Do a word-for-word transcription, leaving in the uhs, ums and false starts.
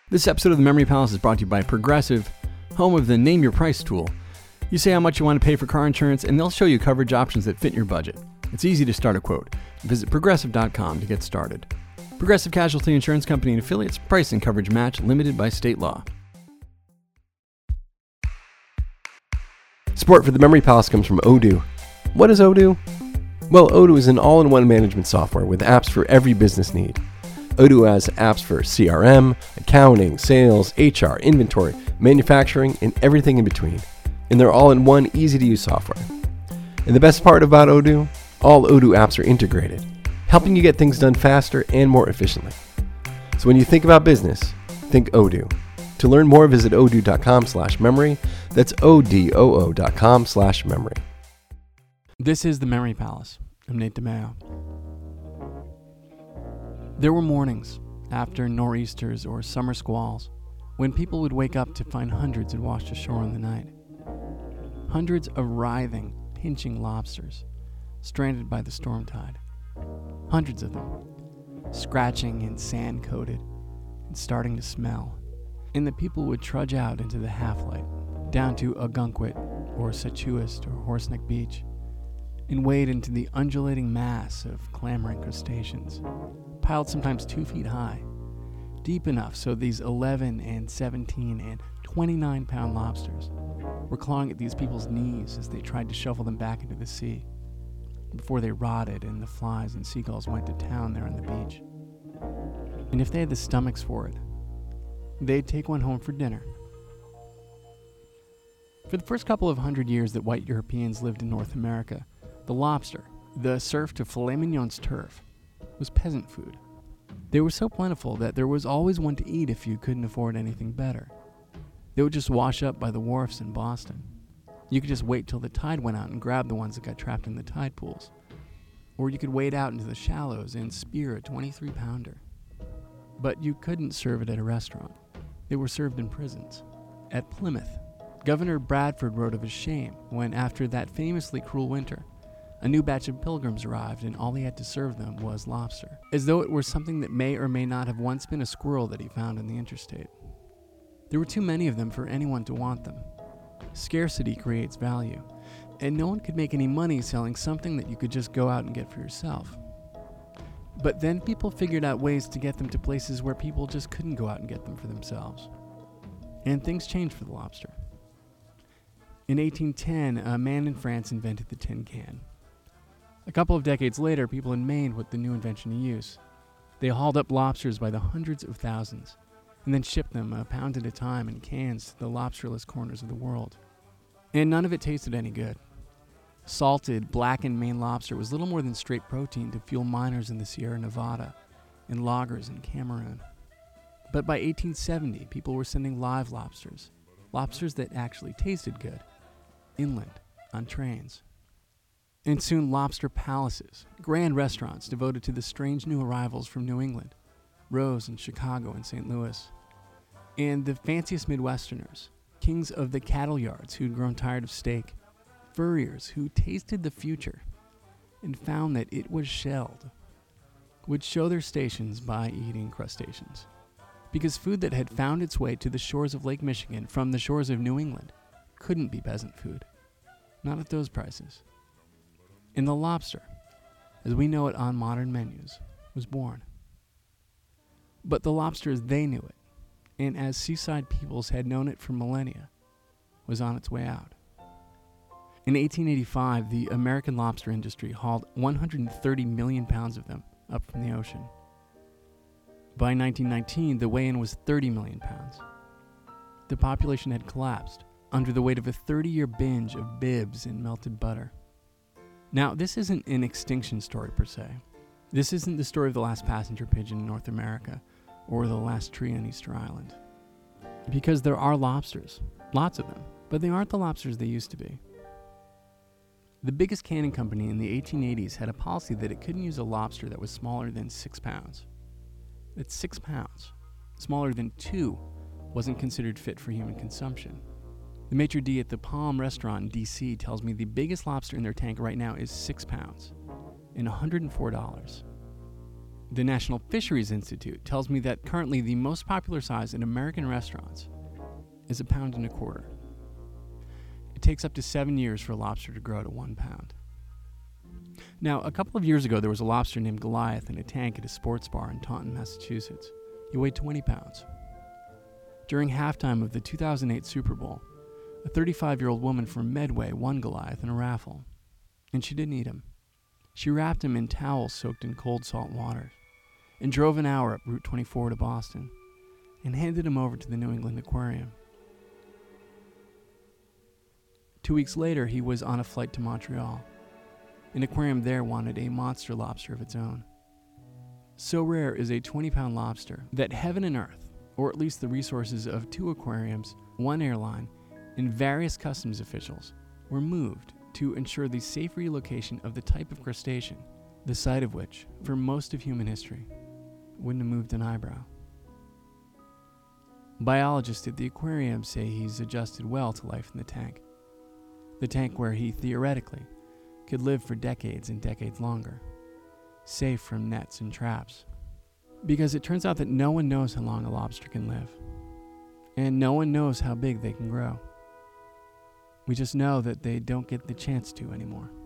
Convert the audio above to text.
This episode of the Memory Palace is brought to you by Progressive, home of the Name Your Price tool. You say how much you want to pay for car insurance, and they'll show you coverage options that fit your budget. It's easy to start a quote. Visit progressive dot com to get started. Progressive Casualty Insurance Company and Affiliates. Price and coverage match limited by state law. Support for the Memory Palace comes from Odoo. What is Odoo? Well, Odoo is an all-in-one management software with apps for every business need. Odoo has apps for C R M, accounting, sales, H R, inventory, manufacturing, and everything in between. And they're all in one easy-to-use software. And the best part about Odoo? All Odoo apps are integrated, helping you get things done faster and more efficiently. So when you think about business, think Odoo. To learn more, visit odoo dot com slash memory. That's O D O O dot com slash memory. This is the Memory Palace. I'm Nate DeMeo. There were mornings, after nor'easters or summer squalls, when people would wake up to find hundreds had washed ashore in the night. Hundreds of writhing, pinching lobsters, stranded by the storm tide. Hundreds of them, scratching and sand-coated and starting to smell. And the people would trudge out into the half-light, down to Ogunquit or Setuist or Horseneck Beach, and wade into the undulating mass of clamoring crustaceans, piled sometimes two feet high, deep enough so these eleven and seventeen and twenty-nine pound lobsters were clawing at these people's knees as they tried to shovel them back into the sea before they rotted and the flies and seagulls went to town there on the beach. And if they had the stomachs for it, they'd take one home for dinner. For the first couple of hundred years that white Europeans lived in North America, the lobster, the serf to filet mignon's turf, was peasant food. They were so plentiful that there was always one to eat if you couldn't afford anything better. They would just wash up by the wharfs in Boston. You could just wait till the tide went out and grab the ones that got trapped in the tide pools. Or you could wade out into the shallows and spear a twenty-three pounder. But you couldn't serve it at a restaurant. They were served in prisons. At Plymouth, Governor Bradford wrote of his shame when, after that famously cruel winter, a new batch of pilgrims arrived and all he had to serve them was lobster, as though it were something that may or may not have once been a squirrel that he found in the interstate. There were too many of them for anyone to want them. Scarcity creates value, and no one could make any money selling something that you could just go out and get for yourself. But then people figured out ways to get them to places where people just couldn't go out and get them for themselves. And things changed for the lobster. In eighteen ten, a man in France invented the tin can. A couple of decades later, people in Maine put the new invention to use. They hauled up lobsters by the hundreds of thousands, and then shipped them a pound at a time in cans to the lobsterless corners of the world. And none of it tasted any good. Salted, blackened Maine lobster was little more than straight protein to fuel miners in the Sierra Nevada and loggers in Cameroon. But by eighteen seventy, people were sending live lobsters, lobsters that actually tasted good, inland, on trains. And soon lobster palaces, grand restaurants devoted to the strange new arrivals from New England, rose in Chicago and Saint Louis. And the fanciest Midwesterners, kings of the cattle yards who'd grown tired of steak, furriers who tasted the future and found that it was shelled, would show their stations by eating crustaceans. Because food that had found its way to the shores of Lake Michigan from the shores of New England couldn't be peasant food, not at those prices. And the lobster, as we know it on modern menus, was born. But the lobster as they knew it, and as seaside peoples had known it for millennia, was on its way out. In eighteen eighty-five, the American lobster industry hauled one hundred thirty million pounds of them up from the ocean. By nineteen nineteen, the weigh-in was thirty million pounds. The population had collapsed under the weight of a thirty-year binge of bibs and melted butter. Now, this isn't an extinction story per se. This isn't the story of the last passenger pigeon in North America or the last tree on Easter Island. Because there are lobsters, lots of them, but they aren't the lobsters they used to be. The biggest canning company in the eighteen eighties had a policy that it couldn't use a lobster that was smaller than six pounds. That's six pounds. Smaller than two wasn't considered fit for human consumption. The maitre d' at the Palm restaurant in D C tells me the biggest lobster in their tank right now is six pounds and one hundred four dollars. The National Fisheries Institute tells me that currently the most popular size in American restaurants is a pound and a quarter. It takes up to seven years for a lobster to grow to one pound. Now, a couple of years ago, there was a lobster named Goliath in a tank at a sports bar in Taunton, Massachusetts. He weighed twenty pounds. During halftime of the two thousand eight Super Bowl, a thirty-five-year-old woman from Medway won Goliath in a raffle, and she didn't eat him. She wrapped him in towels soaked in cold salt water and drove an hour up Route twenty-four to Boston and handed him over to the New England Aquarium. Two weeks later, he was on a flight to Montreal. An aquarium there wanted a monster lobster of its own. So rare is a twenty-pound lobster that heaven and earth, or at least the resources of two aquariums, one airline, and various customs officials, were moved to ensure the safe relocation of the type of crustacean, the sight of which, for most of human history, wouldn't have moved an eyebrow. Biologists at the aquarium say he's adjusted well to life in the tank. The tank where he theoretically could live for decades and decades longer, safe from nets and traps. Because it turns out that no one knows how long a lobster can live, and no one knows how big they can grow. We just know that they don't get the chance to anymore.